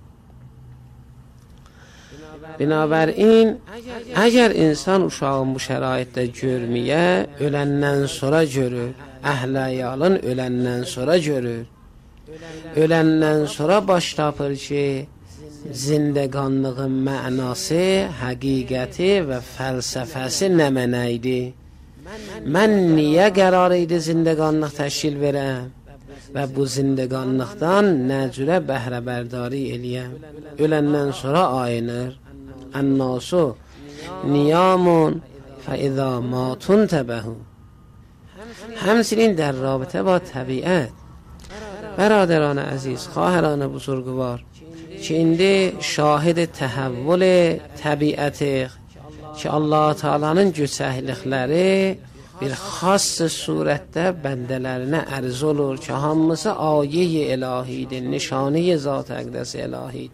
Binabərin, əgər insan uşağın bu şəraitdə görməyə, öləndən sonra görür, əhl-əyalın öləndən sonra görür, öləndən sonra baş tapır ki, zindəqanlığın mənası, həqiqəti və fəlsəfəsi nə mənəydi? Mən niyə qərar idi zindəqanlıq təşkil verəm və bu zindəqanlıqdan nə cürə bəhrəbərdari eləyəm? Öləndən sonra ayınır. Ənnasu niyamun fəizə matun təbəhu. Həmçinin در رابطه با طبیعت برادران عزیز، خواهران بزرگوار که indi şahid təhəvvül təbiəti ki Allah Taala'nın göçəklikləri bir xas surətdə bəndələrinə ərz olur ki, hamısı ayə-i ilahidir, nişanə-i zat-ı əqdəs ilahidir.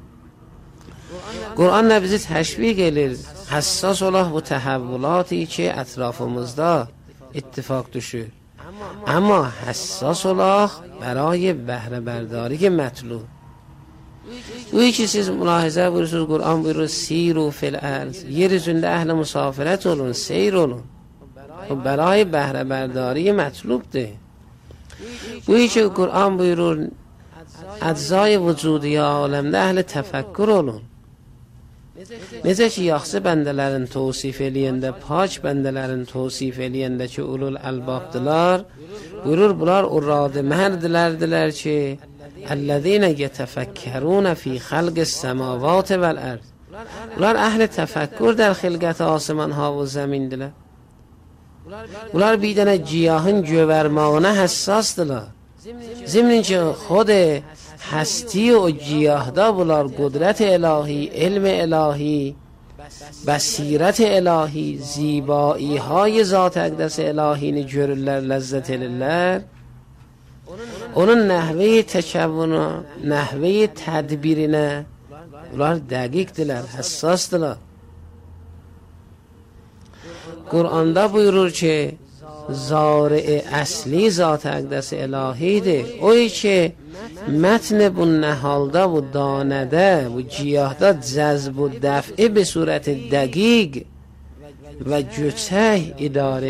Qur'an nə bizi təşviq edir, həssas olaq bu təhəvvülatı ki, ətrafımızda ittifaq düşür. Amma həssas olaq برای bəhrəbərdari mətlub. Bu ki, siz mülahizə buyursunuz, Qur'an buyurur, siru fil ərz, yer üzündə əhli musafirət olun, seyr olun. Bu برای bəhrəbərdari mətlubdir. Bu ki, Qur'an buyurur, əczai vücudi aləmdə əhli təfəkkür olun. Necə ki, yaxşı bəndələrin təvsif eləyəndə, pak bəndələrin təvsif eləyəndə ki, ulul əlbabdılar, buyurur, bunlar o radı mərdlərdirlər ki, əllezine yetefekkerun fi xalq səmavat vəl ərd. Bunlar اهل تفکر در خلقت آسمان ها و زمین دلار. bunlar bir dənə giyahın gövərmağına həssasdırlar. Zimnin ki xod həsti o giyahda bunlar qudrət ilahi, elm ilahi, bəsirət ilahi, zibai های zat əqdəs ilahini görürlər, ləzzət edirlər. Onun nəhvə təkəvvünə, nəhvə tədbirinə bunlar dəqiqdirlər, həssasdırlar. Qur'anda buyurur ki zare asli zat əqdəs ilahidir. O ki mətn bu nəhalda, bu danədə, bu giyahda cəzb و دفع به صورت دقیق و جوچه اداره